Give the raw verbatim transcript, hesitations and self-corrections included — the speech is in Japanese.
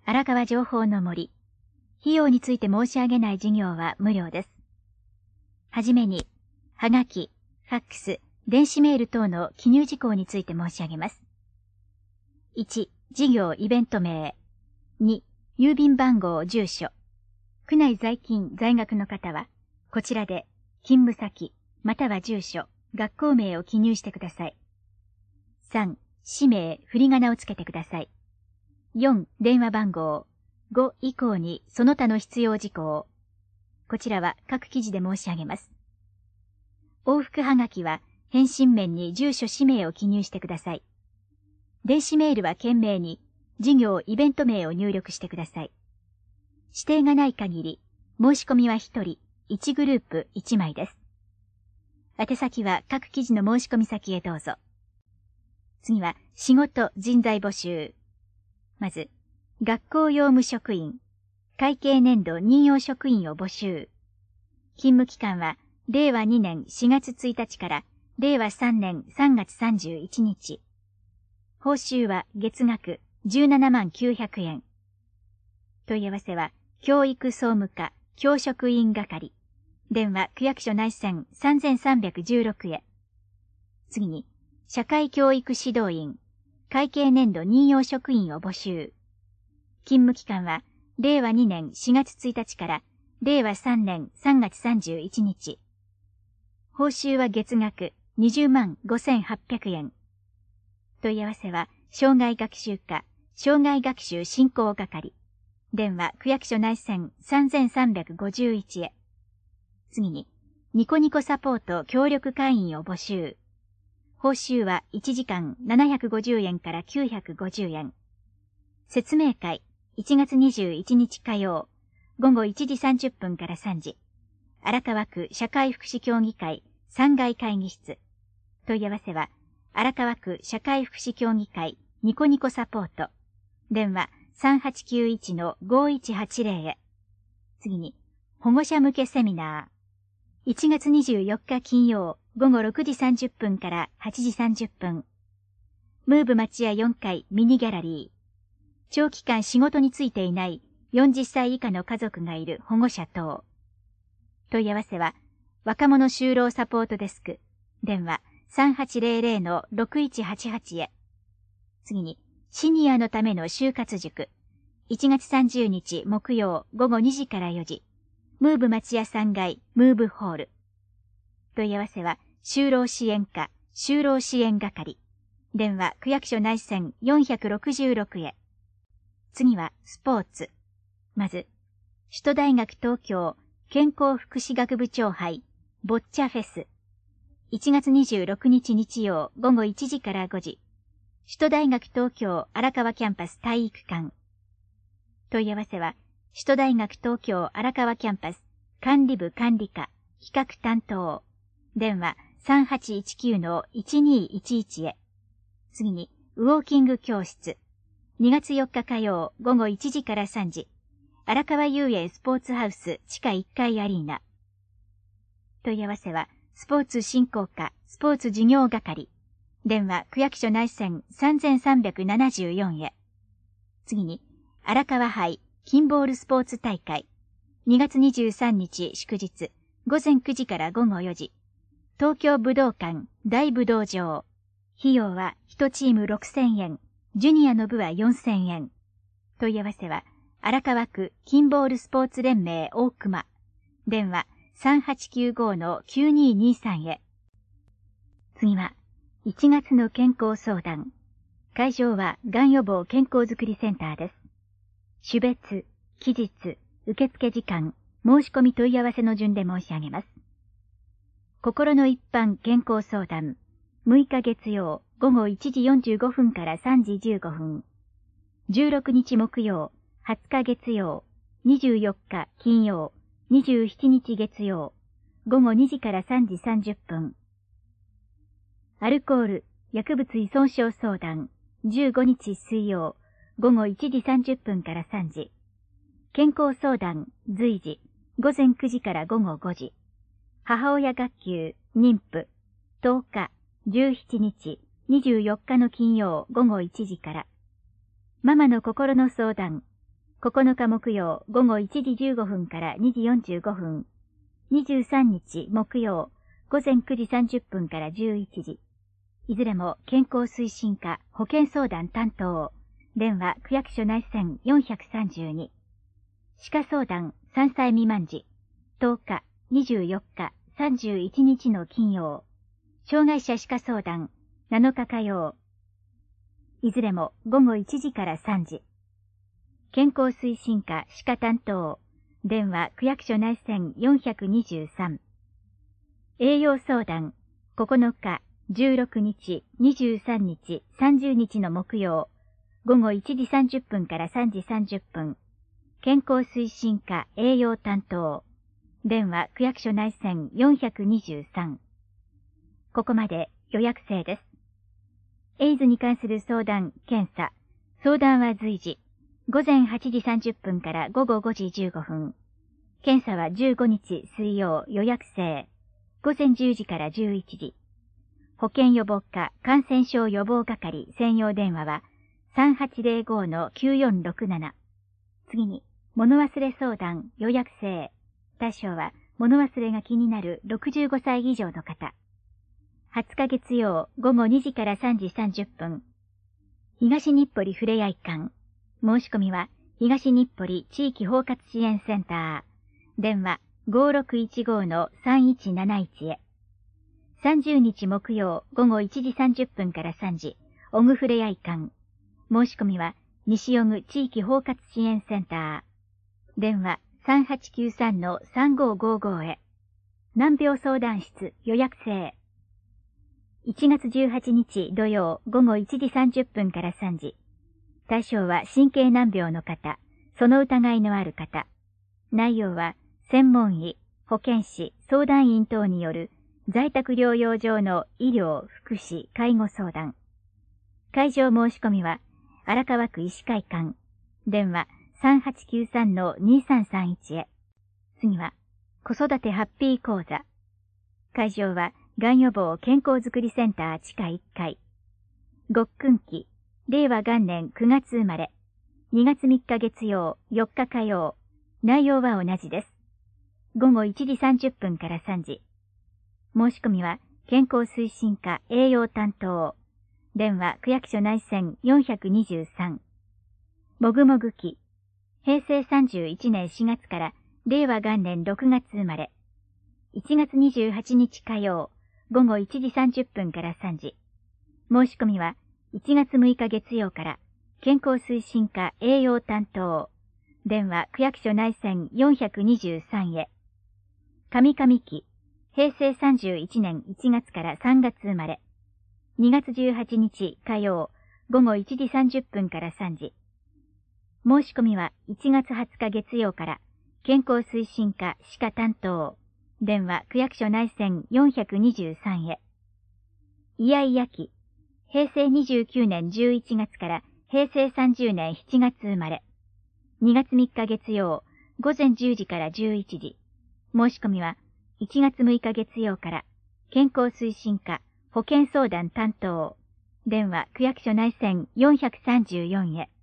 荒川情報の森。費用について申し上げない事業は無料です。はじめに、はがき、ファックス、電子メール等の記入事項について申し上げます。いち、事業イベント名。に、郵便番号、住所。区内在勤、在学の方は、こちらで、勤務先、または住所、学校名を記入してください。さん、氏名、振り仮名をつけてください。よん、電話番号。ご以降にその他の必要事項。こちらは各記事で申し上げます。往復はがきは返信面に住所氏名を記入してください。電子メールは件名に事業イベント名を入力してください。指定がない限り申し込みはひとり、いちグループいちまいです。宛先は各記事の申し込み先へどうぞ。次は仕事人材募集。まず、学校用務職員、会計年度任用職員を募集。勤務期間は、れいわにねんしがつついたちかられいわさんねんさんがつさんじゅういちにち。報酬は月額じゅうななまんきゅうひゃくえん。問い合わせは、教育総務課教職員係。電話区役所内線さんぜんさんびゃくじゅうろくへ。次に、社会教育指導員、会計年度任用職員を募集。勤務期間は、れいわにねんしがつついたちかられいわさんねんさんがつさんじゅういちにち。報酬は月額にじゅうまんごせんはっぴゃくえん。問い合わせは、障害学習課、障害学習振興係。電話区役所内線さんぜんさんびゃくごじゅういちへ。次に、ニコニコサポート協力会員を募集。報酬はいちじかんななひゃくごじゅうえんからきゅうひゃくごじゅうえん。説明会、いちがつにじゅういちにち火曜、ごごいちじさんじゅっぷんからさんじ。荒川区社会福祉協議会さんがい会議室。問い合わせは、荒川区社会福祉協議会ニコニコサポート。電話さんはちきゅういちのごいちはちぜろへ。次に、保護者向けセミナー。いちがつにじゅうよっか金曜、ごごろくじさんじゅっぷんからはちじさんじゅっぷん。ムーブ町屋よんかいミニギャラリー。長期間仕事に就いていないよんじゅっさい以下の家族がいる保護者等。問い合わせは、若者就労サポートデスク。電話さんはちぜろぜろのろくいちはちはちへ。次に、シニアのための就活塾。いちがつさんじゅうにち木曜ごごにじからよじ。ムーブ町屋さんがいムーブホール。問い合わせは、就労支援課、就労支援係。電話区役所内線よんひゃくろくじゅうろくへ。次は、スポーツ。まず、首都大学東京健康福祉学部長杯、ボッチャフェス。いちがつにじゅうろくにち日曜ごごいちじからごじ。首都大学東京荒川キャンパス体育館。問い合わせは、首都大学東京荒川キャンパス管理部管理課企画担当。電話さんはちいちきゅうのいちにいちいちへ。次に、ウォーキング教室。にがつよっか火曜ごごいちじからさんじ。荒川遊泳スポーツハウス地下いっかいアリーナ。問い合わせは、スポーツ振興課スポーツ事業係。電話区役所内線さんぜんさんびゃくななじゅうよんへ。次に、荒川杯キンボールスポーツ大会。にがつにじゅうさんにち祝日、ごぜんくじからごごよじ。東京武道館大武道場。費用はいちチームろくせんえん、ジュニアの部はよんせんえん。問い合わせは、荒川区キンボールスポーツ連盟大熊。電話さんはちきゅうごのきゅうににさんへ。次は、いちがつの健康相談。会場は、がん予防健康づくりセンターです。種別、期日、受付時間、申し込み問い合わせの順で申し上げます。心の一般健康相談。むいか月曜、ごごいちじよんじゅうごふんからさんじじゅうごふん。じゅうろくにち木曜、はつか月曜、にじゅうよっか金曜、にじゅうしちにち月曜、ごごにじからさんじさんじゅっぷん。アルコール、薬物依存症相談、じゅうごにち水曜、ごごいちじさんじゅっぷんからさんじ。健康相談、随時、ごぜんくじからごごごじ。母親学級、妊婦、とおか、じゅうしちにち、にじゅうよっかの金曜ごごいちじから。ママの心の相談、 ここのか木曜午後いちじじゅうごふんからにじよんじゅうごふん。にじゅうさんにち木曜午前くじさんじゅっぷんからじゅういちじ。いずれも健康推進課保健相談担当。電話区役所内線よんひゃくさんじゅうに。歯科相談さんさい未満時。とおか、にじゅうよっか、さんじゅういちにちの金曜。障害者歯科相談なのか火曜。いずれも午後いちじからさんじ。健康推進課歯科担当。電話区役所内線よんひゃくにじゅうさん。栄養相談ここのか、じゅうろくにち、にじゅうさんにち、さんじゅうにちの木曜。午後いちじさんじゅっぷんからさんじさんじゅっぷん。健康推進課栄養担当。電話区役所内線よんひゃくにじゅうさん。ここまで予約制です。エイズに関する相談、検査。相談は随時。午前はちじさんじゅっぷんから午後ごじじゅうごふん。検査はじゅうごにち水曜予約制。午前じゅうじからじゅういちじ。保健予防課感染症予防係専用電話は さんはちゼロごのきゅうよんろくなな。次に、物忘れ相談予約制。対象は物忘れが気になるろくじゅうごさい以上の方。はつか月曜午後にじからさんじさんじゅっぷん。東日暮里ふれあい館。申し込みは東日暮里地域包括支援センター。電話ごろくいちごのさんいちなないちへ。さんじゅうにち木曜午後いちじさんじゅっぷんからさんじ、小具ふれあい館。申し込みは西小具地域包括支援センター。電話さんはちきゅうさんのさんごごごへ。難病相談室予約制。いちがつじゅうはちにち土曜午後いちじさんじゅっぷんからさんじ。対象は神経難病の方、その疑いのある方。内容は専門医、保健師、相談員等による在宅療養上の医療、福祉、介護相談。会場申し込みは荒川区医師会館。電話さんはちきゅうさんのにさんさんいちへ。次は子育てハッピー講座。会場はがん予防健康づくりセンター地下いっかい。ごっくん期、れいわ元年くがつ生まれ。にがつみっか月曜、よっか火曜。内容は同じです。午後いちじさんじゅっぷんからさんじ。申し込みは健康推進課栄養担当。電話区役所内線よんひゃくにじゅうさん。もぐもぐ期、へいせいさんじゅういちねんしがつかられいわ元年ろくがつ生まれ。いちがつにじゅうはちにち火曜、午後いちじさんじゅっぷんからさんじ。申し込みはいちがつむいか月曜から、健康推進課栄養担当。電話区役所内線よんひゃくにじゅうさんへ。神々期、へいせいさんじゅういちねんいちがつからさんがつ生まれ。にがつじゅうはちにち火曜、午後いちじさんじゅっぷんからさんじ。申し込みはいちがつはつか月曜から、健康推進課歯科担当。電話区役所内線よんひゃくにじゅうさんへ。イヤイヤ期、へいせいにじゅうきゅうねんじゅういちがつからへいせいさんじゅうねんしちがつ生まれ。にがつみっか月曜、午前じゅうじからじゅういちじ。申し込みはいちがつむいか月曜から、健康推進課保健相談担当。電話区役所内線よんひゃくさんじゅうよんへ。